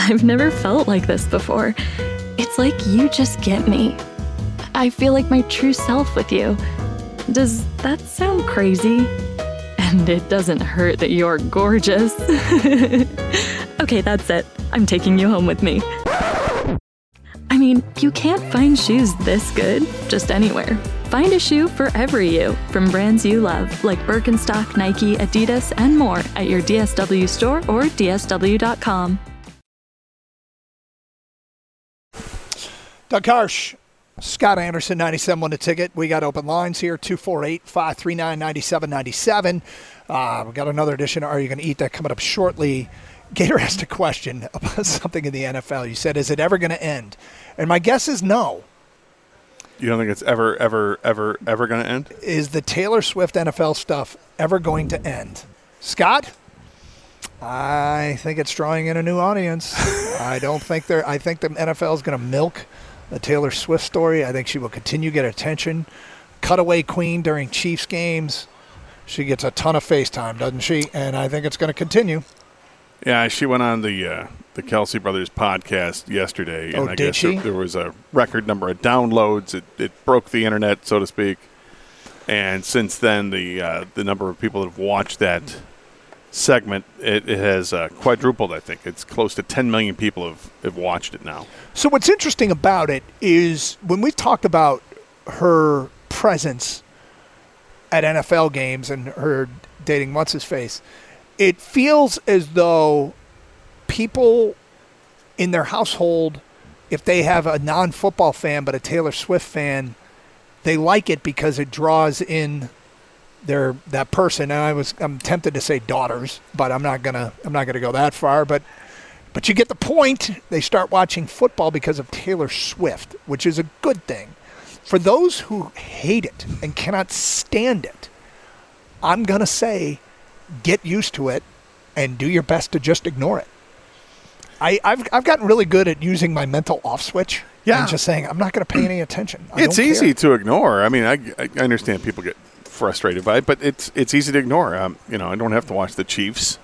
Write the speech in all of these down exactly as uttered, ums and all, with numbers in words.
I've never felt like this before. It's like you just get me. I feel like my true self with you. Does that sound crazy? And it doesn't hurt that you're gorgeous. Okay, that's it. I'm taking you home with me. I mean, you can't find shoes this good just anywhere. Find a shoe for every you from brands you love, like Birkenstock, Nike, Adidas, and more at your D S W store or D S W dot com. Doug Harsh, Scott Anderson, ninety-seven one The Ticket. We got open lines here, two four eight, five three nine, nine seven nine seven. Uh, we got another edition of Are You Going to Eat That coming up shortly. Gator asked a question about something in the N F L. You said, is it ever going to end? And my guess is no. You don't think it's ever, ever, ever, ever going to end? Is the Taylor Swift N F L stuff ever going to end? Scott? I think it's drawing in a new audience. I don't think they're, I think the N F L is going to milk the Taylor Swift story. I think she will continue to get attention. Cutaway queen during Chiefs games. She gets a ton of FaceTime, doesn't she? And I think it's going to continue. Yeah, she went on the uh, the Kelsey Brothers podcast yesterday. Oh, and I did guess she? There, there was a record number of downloads. It, it broke the internet, so to speak. And since then, the uh, the number of people that have watched that segment, it, it has uh, quadrupled, I think. It's close to ten million people have, have watched it now. So what's interesting about it is when we've talked about her presence at N F L games and her dating what's-his-face, it feels as though people in their household, if they have a non-football fan but a Taylor Swift fan, they like it because it draws in their that person. And I was I'm tempted to say daughters, but I'm not gonna I'm not gonna go that far. But but you get the point. They start watching football because of Taylor Swift, which is a good thing. For those who hate it and cannot stand it, I'm gonna say, get used to it and do your best to just ignore it. I, I've I've gotten really good at using my mental off switch. Yeah. And just saying, I'm not going to pay any attention. I It's don't easy care. to ignore. I mean, I, I understand people get frustrated by it, but it's it's easy to ignore. Um, you know, I don't have to watch the Chiefs.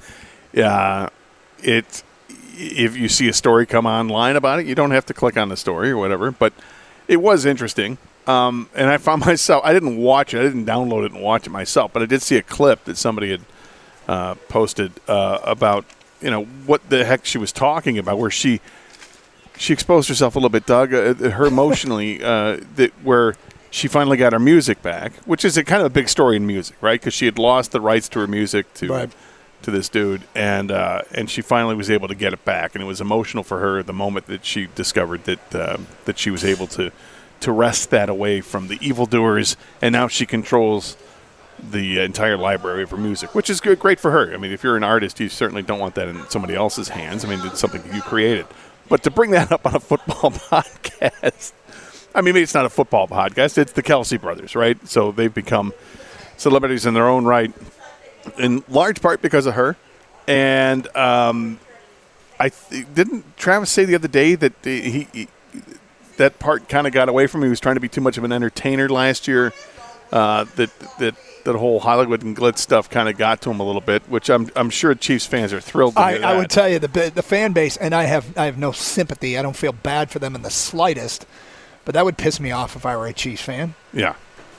Yeah, it. If you see a story come online about it, you don't have to click on the story or whatever. But it was interesting, um, and I found myself. I didn't watch it. I didn't download it and watch it myself, but I did see a clip that somebody had uh, posted uh, about you know what the heck she was talking about, where she. She exposed herself a little bit, Doug, uh, her emotionally, uh, that where she finally got her music back, which is a kind of a big story in music, right? Because she had lost the rights to her music to right. to this dude, and uh, and she finally was able to get it back, and it was emotional for her the moment that she discovered that uh, that she was able to to wrest that away from the evildoers, and now she controls the entire library of her music, which is good, great for her. I mean, if you're an artist, you certainly don't want that in somebody else's hands. I mean, it's something that you created. But to bring that up on a football podcast, I mean, maybe it's not a football podcast. It's the Kelsey brothers, right? So they've become celebrities in their own right, in large part because of her. And um, I th- didn't Travis say the other day that he, he that part kind of got away from him. He was trying to be too much of an entertainer last year. Uh, that that that whole Hollywood and glitz stuff kind of got to him a little bit, which I'm I'm sure Chiefs fans are thrilled to I, hear that. I would tell you the the fan base, and I have I have no sympathy. I don't feel bad for them in the slightest, but that would piss me off if I were a Chiefs fan. Yeah,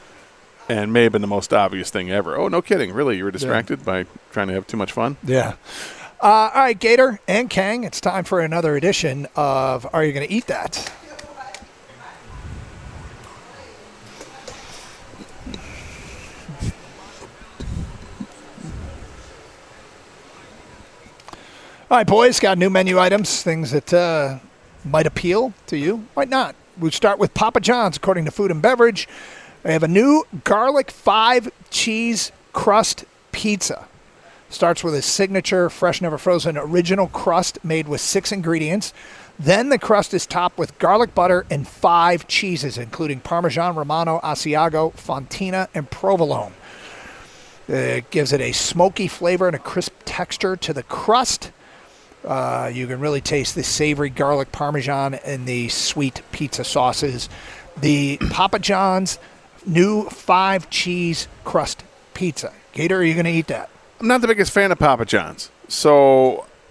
and may have been the most obvious thing ever. Oh, no kidding! Really, you were distracted yeah. by trying to have too much fun? Yeah. Uh, all right, Gator and Kang, it's time for another edition of Are You Going to Eat That? All right, boys, got new menu items, things that uh, might appeal to you, might not. We start with Papa John's, according to Food and Beverage. They have a new garlic five cheese crust pizza. Starts with a signature, fresh, never frozen, original crust made with six ingredients. Then the crust is topped with garlic butter and five cheeses, including Parmesan, Romano, Asiago, Fontina, and Provolone. It gives it a smoky flavor and a crisp texture to the crust. Uh, you can really taste the savory garlic Parmesan and the sweet pizza sauces. The Papa John's new five cheese crust pizza. Gator, are you going to eat that? I'm not the biggest fan of Papa John's. So, uh,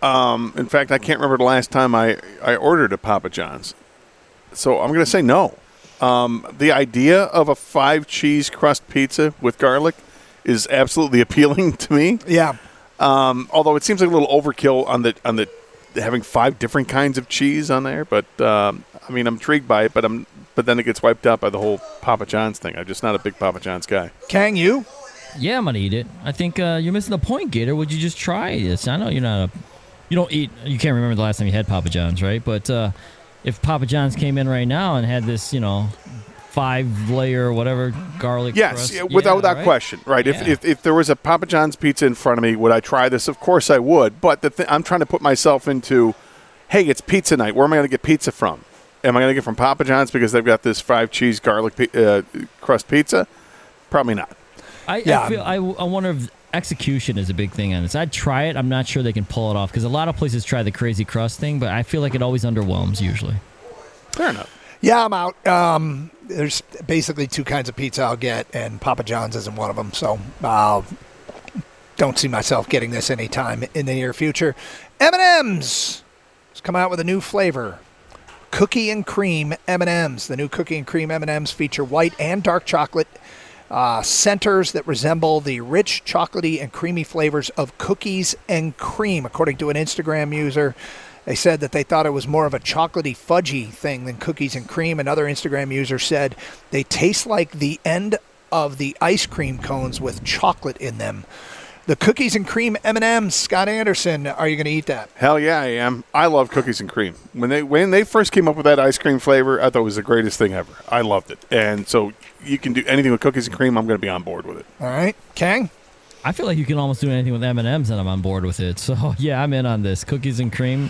Um, in fact, I can't remember the last time I, I ordered a Papa John's. So I'm going to say no. Um, the idea of a five cheese crust pizza with garlic is absolutely appealing to me. Yeah. Um, although it seems like a little overkill on the on the having five different kinds of cheese on there. But um, I mean, I'm intrigued by it. But I'm but then it gets wiped out by the whole Papa John's thing. I'm just not a big Papa John's guy. Kang, you? Yeah, I'm gonna eat it. I think uh, you're missing the point, Gator. Would you just try this? I know you're not a, you don't eat. You can't remember the last time you had Papa John's, right? But uh, if Papa John's came in right now and had this, you know, five layer whatever garlic. Yes, crust, yeah, without yeah, without right? question, right? Yeah. If, if if there was a Papa John's pizza in front of me, would I try this? Of course I would. But the th- I'm trying to put myself into, hey, it's pizza night. Where am I going to get pizza from? Am I going to get from Papa John's because they've got this five cheese garlic pi- uh, crust pizza? Probably not. I, Yeah. I feel I, I wonder if execution is a big thing on this. I'd try it. I'm not sure they can pull it off because a lot of places try the crazy crust thing, but I feel like it always underwhelms usually. Fair enough. Yeah, I'm out. Um, there's basically two kinds of pizza I'll get, and Papa John's isn't one of them. So I uh, don't see myself getting this anytime in the near future. M and M's has come out with a new flavor. Cookie and cream M and M's. The new cookie and cream M and M's feature white and dark chocolate uh, centers that resemble the rich, chocolatey, and creamy flavors of cookies and cream, according to an Instagram user. They said that they thought it was more of a chocolatey, fudgy thing than cookies and cream. Another Instagram user said they taste like the end of the ice cream cones with chocolate in them. The cookies and cream M and M's, Scott Anderson, are you going to eat that? Hell yeah, I am. I love cookies and cream. When they when they first came up with that ice cream flavor, I thought it was the greatest thing ever. I loved it. And so you can do anything with cookies and cream, I'm going to be on board with it. All right. Kang? I feel like you can almost do anything with M and M's and I'm on board with it. So, yeah, I'm in on this. Cookies and cream.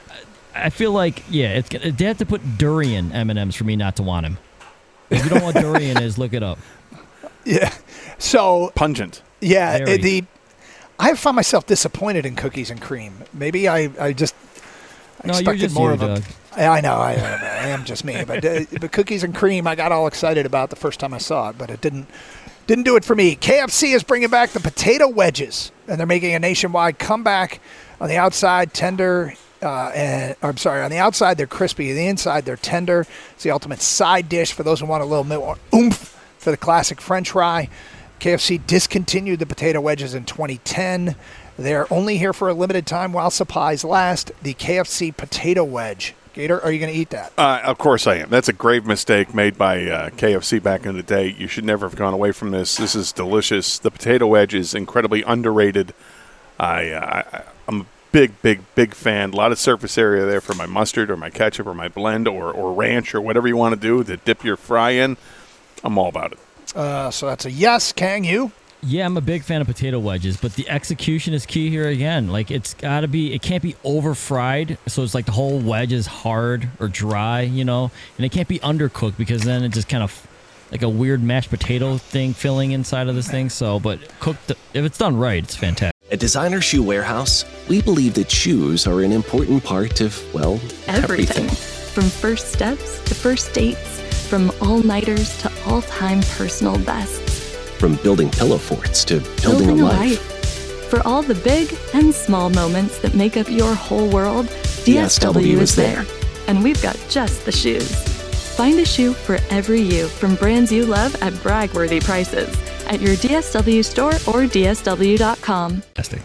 I feel like, yeah, it's they have to put durian M and M's for me not to want him. If you don't know what durian is, look it up. Yeah. So, Pungent. yeah, Very. the I found myself disappointed in cookies and cream. Maybe I, I just I No, you're expected just more you, of a. Doug. I I know, I, I am just me, but uh, but cookies and cream, I got all excited about the first time I saw it, but it didn't didn't do it for me. K F C is bringing back the potato wedges, and they're making a nationwide comeback. On the outside, tender. Uh, and or, I'm sorry, on the outside they're crispy, on the inside they're tender. It's the ultimate side dish for those who want a little more oomph for the classic French fry. K F C discontinued the potato wedges in twenty ten. They're only here for a limited time while supplies last. The K F C potato wedge. Gator, are you going to eat that? Uh, of course I am. That's a grave mistake made by uh, K F C back in the day. You should never have gone away from this. This is delicious. The potato wedge is incredibly underrated. I, uh, I I'm a big, big, big fan. A lot of surface area there for my mustard or my ketchup or my blend or, or ranch or whatever you want to do to dip your fry in. I'm all about it. Uh, so that's a yes. Kang, you? Yeah, I'm a big fan of potato wedges, but the execution is key here again. Like, it's got to be, it can't be over fried, so it's like the whole wedge is hard or dry, you know? And it can't be undercooked because then it just kind of, like a weird mashed potato thing filling inside of this thing. So, but cooked, if it's done right, it's fantastic. At Designer Shoe Warehouse, we believe that shoes are an important part of, well, Everything. everything. From first steps to first dates, from all-nighters to all-time personal bests. From building pillow forts to building, Building a a life. life. For all the big and small moments that make up your whole world, D S W is there. And we've got just the shoes. Find a shoe for every you from brands you love at brag-worthy prices at your D S W store or D S W dot com. Fantastic.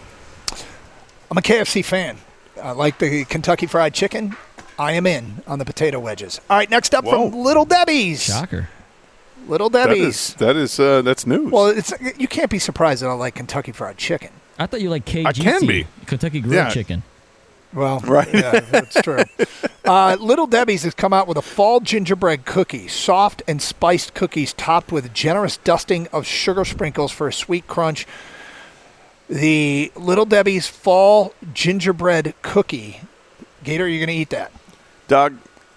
I'm a K F C fan. I like the Kentucky Fried Chicken. I am in on the potato wedges. All right, next up Whoa. from Little Debbie's. Shocker. Little That Debbie's. is, that is uh, that's news. Well, it's you can't be surprised that I like Kentucky Fried Chicken. I thought you liked K G C. I can be. Kentucky Grilled Yeah. Chicken. Well, Right. yeah, that's true. Uh, Little Debbie's has come out with a fall gingerbread cookie, soft and spiced cookies topped with generous dusting of sugar sprinkles for a sweet crunch. The Little Debbie's fall gingerbread cookie. Gator, are you going to eat that? Doug,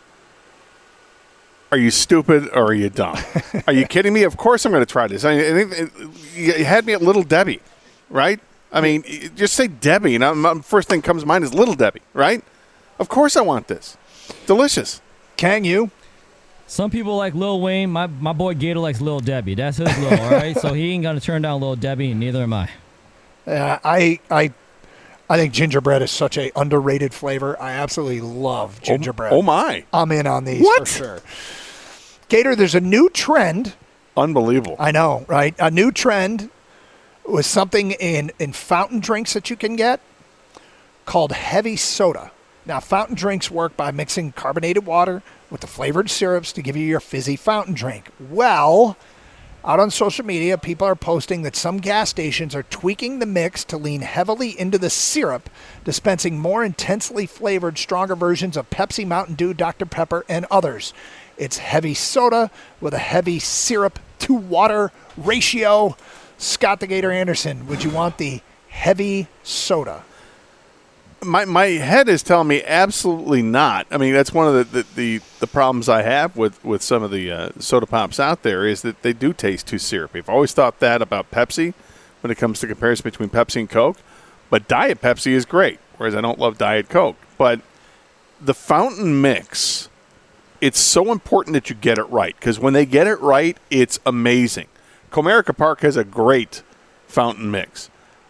are you stupid or are you dumb? Are you kidding me? Of course I'm going to try this. I mean, it- it- you had me at Little Debbie, right? I mean, y- just say Debbie, and I'm, I'm- first thing comes to mind is Little Debbie, right? Of course I want this. Delicious. Kang, you? Some people like Lil Wayne. My my boy Gator likes Lil Debbie. That's his Lil, all right? So he ain't going to turn down Lil Debbie, and neither am I. Uh, I I I think gingerbread is such a underrated flavor. I absolutely love gingerbread. Oh, oh my. I'm in on these What? for sure. Gator, there's a new trend. Unbelievable. I know, right? A new trend was something in, in fountain drinks that you can get called heavy soda. Now, fountain drinks work by mixing carbonated water with the flavored syrups to give you your fizzy fountain drink. Well, out on social media, people are posting that some gas stations are tweaking the mix to lean heavily into the syrup, dispensing more intensely flavored, stronger versions of Pepsi, Mountain Dew, Doctor Pepper, and others. It's heavy soda with a heavy syrup to water ratio. Scott the Gator Anderson, would you want the heavy soda? My my head is telling me absolutely not. I mean, that's one of the, the, the, the problems I have with, with some of the uh, soda pops out there is that they do taste too syrupy. I've always thought that about Pepsi when it comes to comparison between Pepsi and Coke. But Diet Pepsi is great, whereas I don't love Diet Coke. But the fountain mix, it's so important that you get it right because when they get it right, it's amazing. Comerica Park has a great fountain mix.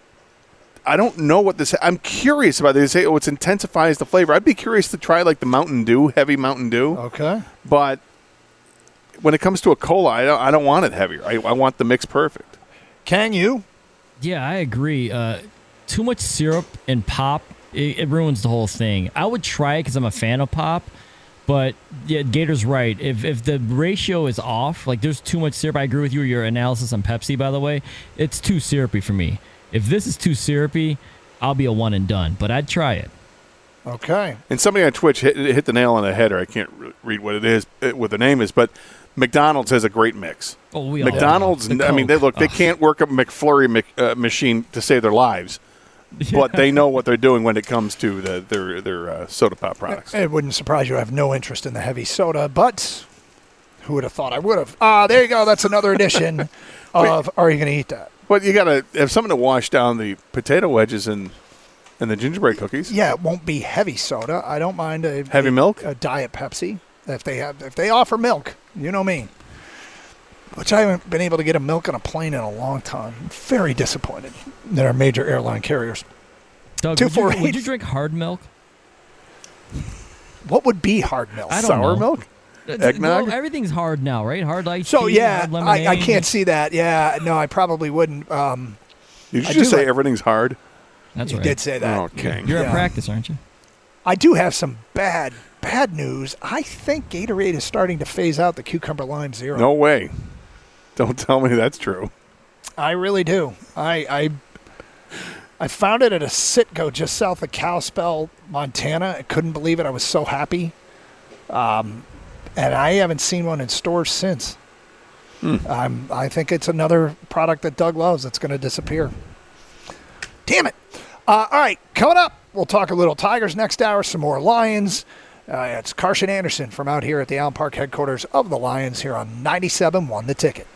I don't know what this. I'm curious about it. They say, oh, it intensifies the flavor. I'd be curious to try like the Mountain Dew, heavy Mountain Dew. Okay. But when it comes to a cola, I don't, I don't want it heavier. I, I want the mix perfect. Can you? Yeah, I agree. Uh, too much syrup and pop, it, it ruins the whole thing. I would try it because I'm a fan of pop. But yeah, Gator's right. If if the ratio is off, like there's too much syrup. I agree with you. Your analysis on Pepsi, by the way, it's too syrupy for me. If this is too syrupy, I'll be a one and done. But I'd try it. Okay. And somebody on Twitch hit, hit the nail on the head, or I can't re- read what it is, uh, what the name is, but McDonald's has a great mix. Oh, we all McDonald's, know. The I mean, they Coke. look, they Ugh. can't work a McFlurry Mc, uh, machine to save their lives, but they know what they're doing when it comes to the, their their uh, soda pop products. It wouldn't surprise you. I have no interest in the heavy soda, but who would have thought I would have? Ah, there you go. That's another edition of Are You Going to Eat That? But you got to have something to wash down the potato wedges and and the gingerbread cookies. Yeah, it won't be heavy soda. I don't mind a Heavy a, milk? a Diet Pepsi if they have if they offer milk. You know me. Which I haven't been able to get a milk on a plane in a long time. Very disappointed that our major airline carriers. Doug, Two, would, you, four, would eight. you drink hard milk? What would be hard milk? I don't Sour know. milk? Eggnog? Well, everything's hard now, right? Hard iced So tea, yeah, hard I, lemonade. I can't see that. Yeah, no, I probably wouldn't. Um, Did you I just do say like- everything's hard? That's you right. did say that. Okay. You're Yeah. at practice, aren't you? I do have some bad, bad news. I think Gatorade is starting to phase out the cucumber lime zero. No way. Don't tell me that's true. I really do. I I, I found it at a Citgo just south of Kalispell, Montana. I couldn't believe it. I was so happy. Um, and I haven't seen one in stores since. Hmm. Um, I think it's another product that Doug loves that's going to disappear. Damn it. Uh, all right, coming up, we'll talk a little Tigers next hour, some more Lions. Uh, it's Carson Anderson from out here at the Allen Park headquarters of the Lions here on ninety-seven point one The Ticket.